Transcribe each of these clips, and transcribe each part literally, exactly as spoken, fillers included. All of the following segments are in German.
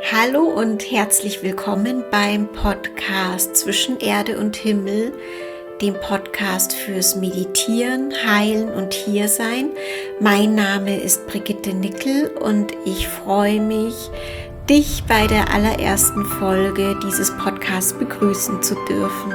Hallo und herzlich willkommen beim Podcast Zwischen Erde und Himmel, dem Podcast fürs Meditieren, Heilen und Hiersein. Mein Name ist Brigitte Nickel und ich freue mich, dich bei der allerersten Folge dieses Podcasts begrüßen zu dürfen.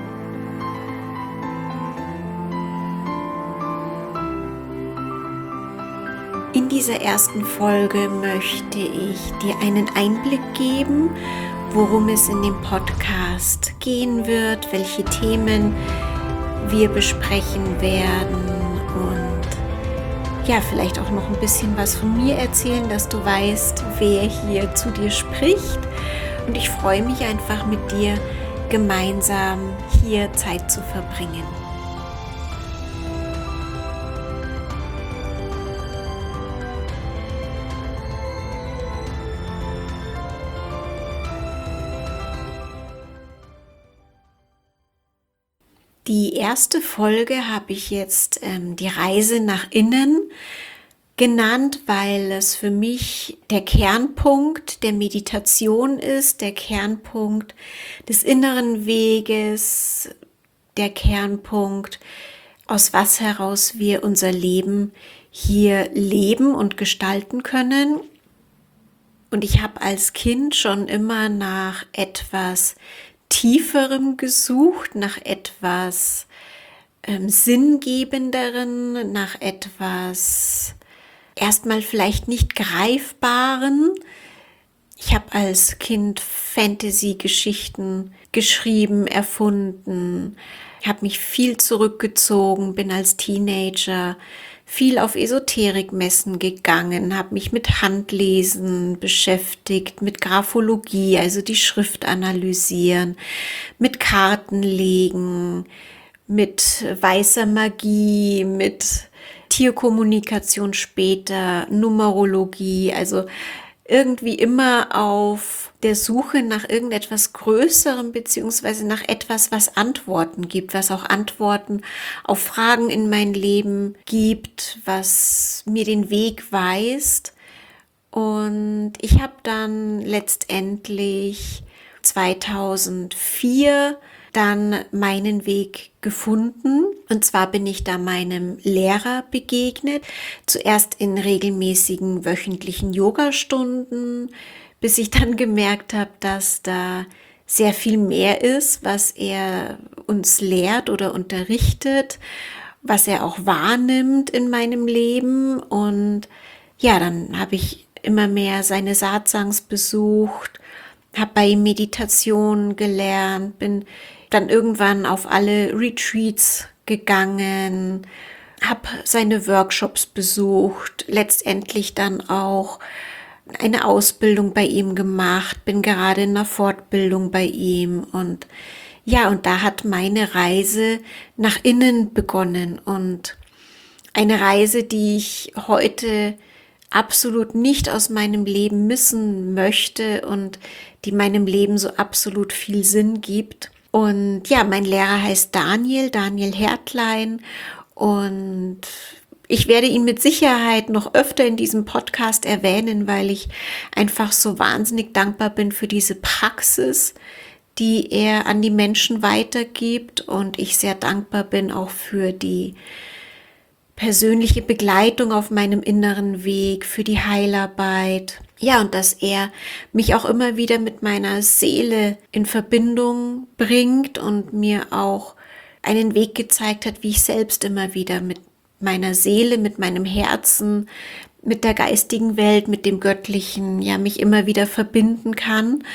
In dieser ersten Folge möchte ich dir einen Einblick geben, worum es in dem Podcast gehen wird, welche Themen wir besprechen werden und ja, vielleicht auch noch ein bisschen was von mir erzählen, dass du weißt, wer hier zu dir spricht. Und ich freue mich einfach mit dir gemeinsam hier Zeit zu verbringen. Die erste Folge habe ich jetzt ähm, die Reise nach innen genannt, weil es für mich der Kernpunkt der Meditation ist, der Kernpunkt des inneren Weges, der Kernpunkt, aus was heraus wir unser Leben hier leben und gestalten können. Und ich habe als Kind schon immer nach etwas Tieferem gesucht, nach etwas ähm, Sinngebenderen, nach etwas erstmal vielleicht nicht Greifbaren. Ich habe als Kind Fantasy-Geschichten geschrieben, erfunden, habe mich viel zurückgezogen, bin als Teenager viel auf Esoterikmessen gegangen, habe mich mit Handlesen beschäftigt, mit Graphologie, also die Schrift analysieren, mit Kartenlegen, mit weißer Magie, mit Tierkommunikation später, Numerologie, also irgendwie immer auf der Suche nach irgendetwas Größerem beziehungsweise nach etwas, was Antworten gibt, was auch Antworten auf Fragen in mein Leben gibt, was mir den Weg weist. Und ich habe dann letztendlich zweitausendvier dann meinen Weg gefunden. Und zwar bin ich da meinem Lehrer begegnet. Zuerst in regelmäßigen wöchentlichen Yogastunden, bis ich dann gemerkt habe, dass da sehr viel mehr ist, was er uns lehrt oder unterrichtet, was er auch wahrnimmt in meinem Leben. Und ja, dann habe ich immer mehr seine Satsangs besucht, habe bei ihm Meditation gelernt, bin dann irgendwann auf alle Retreats gegangen, habe seine Workshops besucht, letztendlich dann auch eine Ausbildung bei ihm gemacht, bin gerade in einer Fortbildung bei ihm und ja, und da hat meine Reise nach innen begonnen und eine Reise, die ich heute absolut nicht aus meinem Leben missen möchte und die meinem Leben so absolut viel Sinn gibt. Und ja, mein Lehrer heißt Daniel, Daniel Hertlein und ich werde ihn mit Sicherheit noch öfter in diesem Podcast erwähnen, weil ich einfach so wahnsinnig dankbar bin für diese Praxis, die er an die Menschen weitergibt und ich sehr dankbar bin auch für die persönliche Begleitung auf meinem inneren Weg, für die Heilarbeit. Ja, und dass er mich auch immer wieder mit meiner Seele in Verbindung bringt und mir auch einen Weg gezeigt hat, wie ich selbst immer wieder mit meiner Seele, mit meinem Herzen, mit der geistigen Welt, mit dem Göttlichen, ja, mich immer wieder verbinden kann.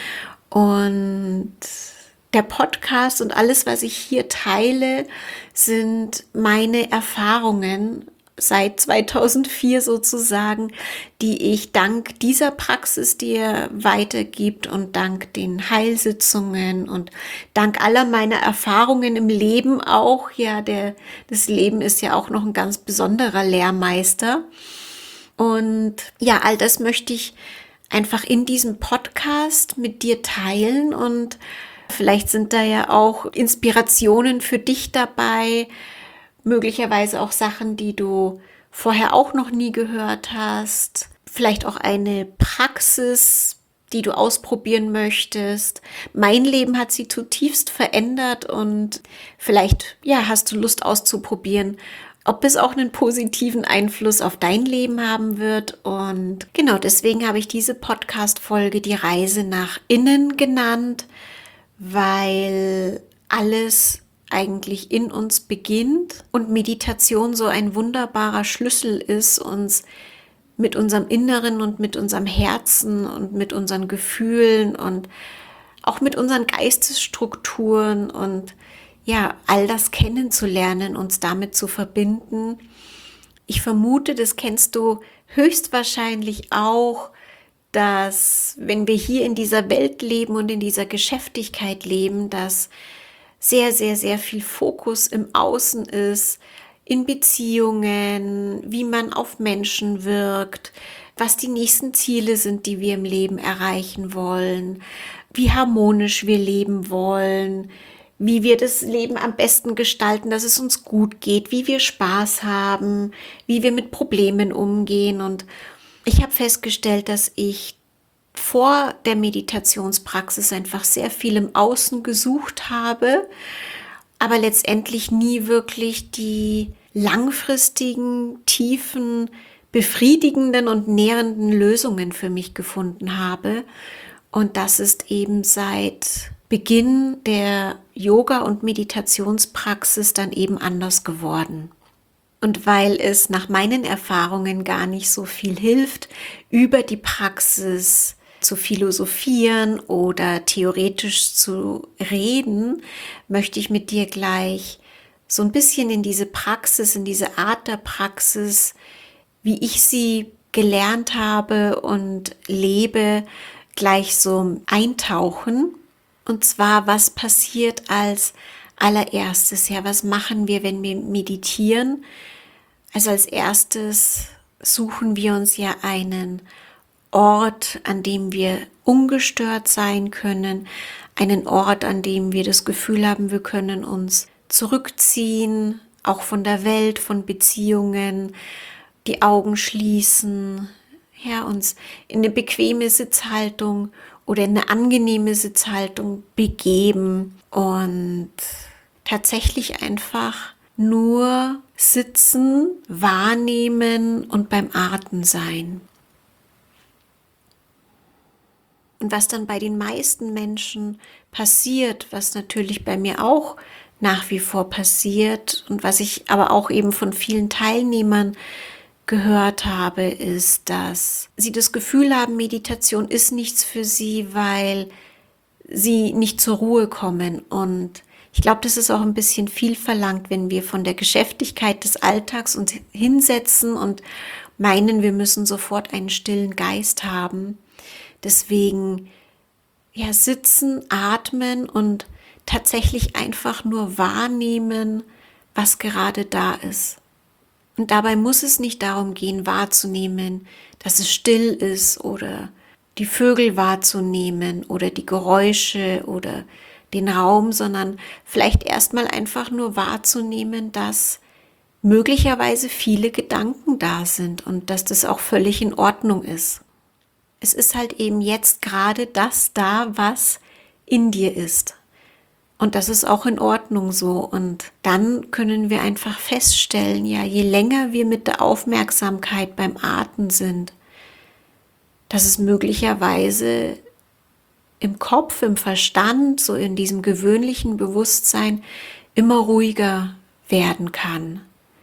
Und der Podcast und alles, was ich hier teile, sind meine Erfahrungen seit zweitausendvier sozusagen, die ich dank dieser Praxis dir weitergibt und dank den Heilsitzungen und dank aller meiner Erfahrungen im Leben auch, ja, der, das Leben ist ja auch noch ein ganz besonderer Lehrmeister. Und ja, all das möchte ich einfach in diesem Podcast mit dir teilen und vielleicht sind da ja auch Inspirationen für dich dabei, möglicherweise auch Sachen, die du vorher auch noch nie gehört hast. Vielleicht auch eine Praxis, die du ausprobieren möchtest. Mein Leben hat sie zutiefst verändert und vielleicht, ja, hast du Lust auszuprobieren, ob es auch einen positiven Einfluss auf dein Leben haben wird. Und genau deswegen habe ich diese Podcast-Folge die Reise nach innen genannt, weil alles eigentlich in uns beginnt und Meditation so ein wunderbarer Schlüssel ist, uns mit unserem Inneren und mit unserem Herzen und mit unseren Gefühlen und auch mit unseren Geistesstrukturen und ja, all das kennenzulernen, uns damit zu verbinden. Ich vermute, das kennst du höchstwahrscheinlich auch, dass wenn wir hier in dieser Welt leben und in dieser Geschäftigkeit leben, dass sehr, sehr, sehr viel Fokus im Außen ist, in Beziehungen, wie man auf Menschen wirkt, was die nächsten Ziele sind, die wir im Leben erreichen wollen, wie harmonisch wir leben wollen, wie wir das Leben am besten gestalten, dass es uns gut geht, wie wir Spaß haben, wie wir mit Problemen umgehen. Und ich habe festgestellt, dass ich vor der Meditationspraxis einfach sehr viel im Außen gesucht habe, aber letztendlich nie wirklich die langfristigen, tiefen, befriedigenden und nährenden Lösungen für mich gefunden habe. Und das ist eben seit Beginn der Yoga- und Meditationspraxis dann eben anders geworden. Und weil es nach meinen Erfahrungen gar nicht so viel hilft, über die Praxis zu philosophieren oder theoretisch zu reden, möchte ich mit dir gleich so ein bisschen in diese Praxis, in diese Art der Praxis, wie ich sie gelernt habe und lebe, gleich so eintauchen. Und zwar, was passiert als allererstes? Ja, was machen wir, wenn wir meditieren? Also als erstes suchen wir uns ja einen Ort, an dem wir ungestört sein können, einen Ort, an dem wir das Gefühl haben, wir können uns zurückziehen, auch von der Welt, von Beziehungen, die Augen schließen, ja, uns in eine bequeme Sitzhaltung oder in eine angenehme Sitzhaltung begeben und tatsächlich einfach nur sitzen, wahrnehmen und beim Atmen sein. Und was dann bei den meisten Menschen passiert, was natürlich bei mir auch nach wie vor passiert und was ich aber auch eben von vielen Teilnehmern gehört habe, ist, dass sie das Gefühl haben, Meditation ist nichts für sie, weil sie nicht zur Ruhe kommen. Und ich glaube, das ist auch ein bisschen viel verlangt, wenn wir von der Geschäftigkeit des Alltags uns hinsetzen und meinen, wir müssen sofort einen stillen Geist haben. Deswegen ja, sitzen, atmen und tatsächlich einfach nur wahrnehmen, was gerade da ist. Und dabei muss es nicht darum gehen, wahrzunehmen, dass es still ist oder die Vögel wahrzunehmen oder die Geräusche oder den Raum, sondern vielleicht erstmal einfach nur wahrzunehmen, dass möglicherweise viele Gedanken da sind und dass das auch völlig in Ordnung ist. Es ist halt eben jetzt gerade das da, was in dir ist. Und das ist auch in Ordnung so. Und dann können wir einfach feststellen, ja, je länger wir mit der Aufmerksamkeit beim Atmen sind, dass es möglicherweise im Kopf, im Verstand, so in diesem gewöhnlichen Bewusstsein immer ruhiger werden kann.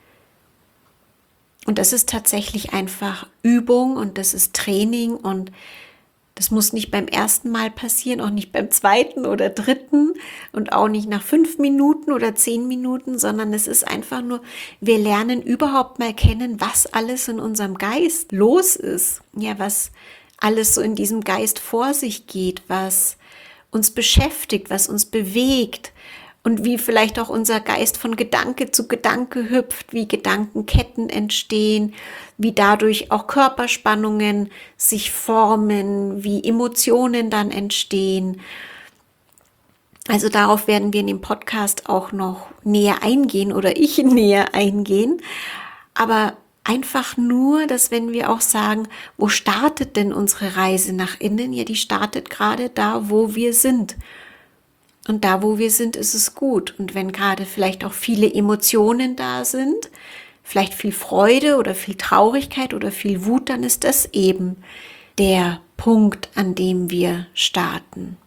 Und das ist tatsächlich einfach Übung und das ist Training und das muss nicht beim ersten Mal passieren, auch nicht beim zweiten oder dritten und auch nicht nach fünf Minuten oder zehn Minuten, sondern es ist einfach nur, wir lernen überhaupt mal kennen, was alles in unserem Geist los ist. Ja, was alles so in diesem Geist vor sich geht, was uns beschäftigt, was uns bewegt. Und wie vielleicht auch unser Geist von Gedanke zu Gedanke hüpft, wie Gedankenketten entstehen, wie dadurch auch Körperspannungen sich formen, wie Emotionen dann entstehen. Also darauf werden wir in dem Podcast auch noch näher eingehen oder ich näher eingehen. Aber einfach nur, dass wenn wir auch sagen, wo startet denn unsere Reise nach innen? Ja, die startet gerade da, wo wir sind. Und da, wo wir sind, ist es gut. Und wenn gerade vielleicht auch viele Emotionen da sind, vielleicht viel Freude oder viel Traurigkeit oder viel Wut, dann ist das eben der Punkt, an dem wir starten.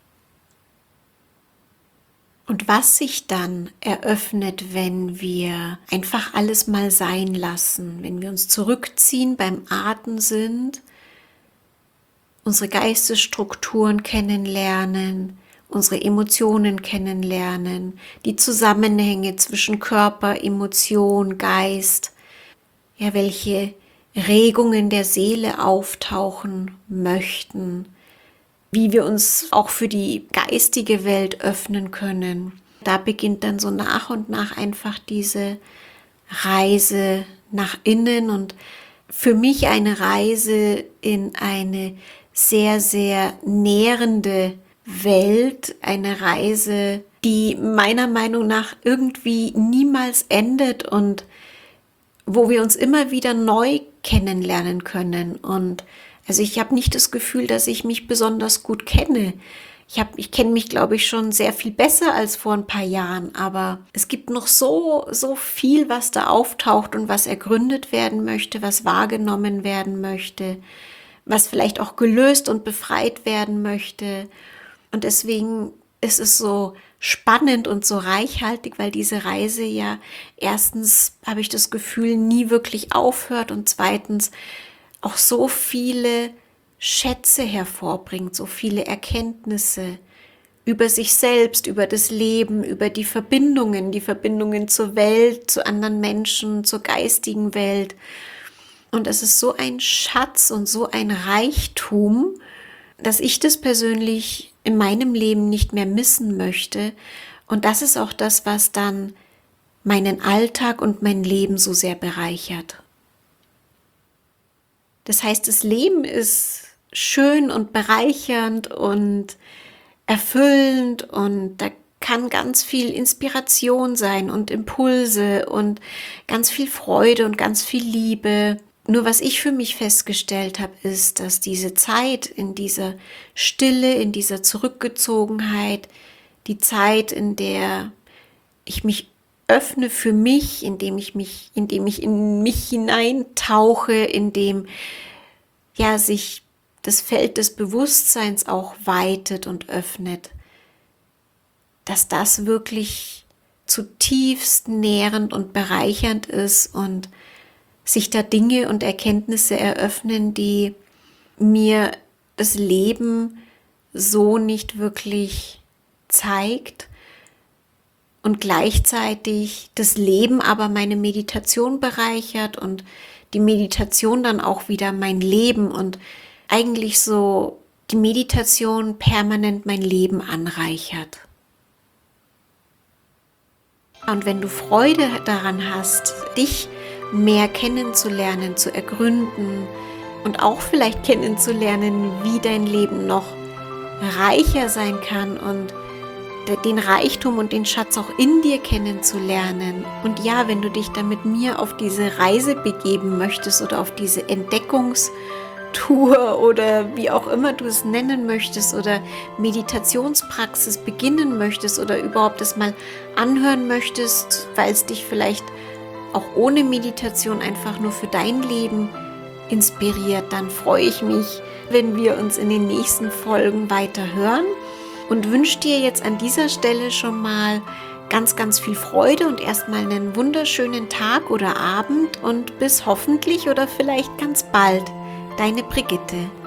Und was sich dann eröffnet, wenn wir einfach alles mal sein lassen, wenn wir uns zurückziehen, beim Atmen sind, unsere Geistesstrukturen kennenlernen, unsere Emotionen kennenlernen, die Zusammenhänge zwischen Körper, Emotion, Geist, ja, welche Regungen der Seele auftauchen möchten, wie wir uns auch für die geistige Welt öffnen können. Da beginnt dann so nach und nach einfach diese Reise nach innen und für mich eine Reise in eine sehr, sehr nährende Welt, eine Reise, die meiner Meinung nach irgendwie niemals endet und wo wir uns immer wieder neu kennenlernen können. Und also ich habe nicht das Gefühl, dass ich mich besonders gut kenne. Ich habe, ich kenne mich, glaube ich, schon sehr viel besser als vor ein paar Jahren, aber es gibt noch so, so viel, was da auftaucht und was ergründet werden möchte, was wahrgenommen werden möchte, was vielleicht auch gelöst und befreit werden möchte. Und deswegen ist es so spannend und so reichhaltig, weil diese Reise ja erstens, habe ich das Gefühl, nie wirklich aufhört und zweitens auch so viele Schätze hervorbringt, so viele Erkenntnisse über sich selbst, über das Leben, über die Verbindungen, die Verbindungen zur Welt, zu anderen Menschen, zur geistigen Welt. Und es ist so ein Schatz und so ein Reichtum, dass ich das persönlich in meinem Leben nicht mehr missen möchte. Und das ist auch das, was dann meinen Alltag und mein Leben so sehr bereichert. Das heißt, das Leben ist schön und bereichernd und erfüllend und da kann ganz viel Inspiration sein und Impulse und ganz viel Freude und ganz viel Liebe. Nur was ich für mich festgestellt habe, ist, dass diese Zeit in dieser Stille, in dieser Zurückgezogenheit, die Zeit, in der ich mich öffne für mich, indem ich mich, indem ich in mich hineintauche, indem ja sich das Feld des Bewusstseins auch weitet und öffnet, dass das wirklich zutiefst nährend und bereichernd ist und sich da Dinge und Erkenntnisse eröffnen, die mir das Leben so nicht wirklich zeigt und gleichzeitig das Leben aber meine Meditation bereichert und die Meditation dann auch wieder mein Leben und eigentlich so die Meditation permanent mein Leben anreichert. Und wenn du Freude daran hast, dich mehr kennenzulernen, zu ergründen und auch vielleicht kennenzulernen, wie dein Leben noch reicher sein kann und den Reichtum und den Schatz auch in dir kennenzulernen. Und ja, wenn du dich dann mit mir auf diese Reise begeben möchtest oder auf diese Entdeckungstour oder wie auch immer du es nennen möchtest oder Meditationspraxis beginnen möchtest oder überhaupt es mal anhören möchtest, weil es dich vielleicht auch ohne Meditation einfach nur für dein Leben inspiriert, dann freue ich mich, wenn wir uns in den nächsten Folgen weiter hören und wünsche dir jetzt an dieser Stelle schon mal ganz, ganz viel Freude und erstmal einen wunderschönen Tag oder Abend und bis hoffentlich oder vielleicht ganz bald. Deine Brigitte.